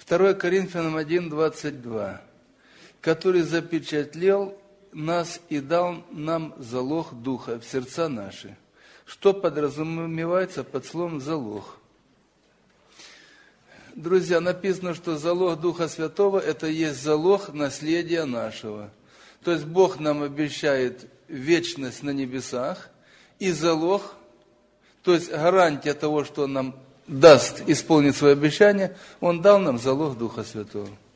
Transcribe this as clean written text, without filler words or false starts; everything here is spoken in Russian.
2 Коринфянам 1:22, который запечатлел нас и дал нам залог Духа в сердца наши. Что подразумевается под словом «залог»? Друзья, написано, что залог Духа Святого – это есть залог наследия нашего. То есть Бог нам обещает вечность на небесах, и залог, то есть гарантия того, что Он нам даст исполнить свое обещание, Он дал нам залог Духа Святого.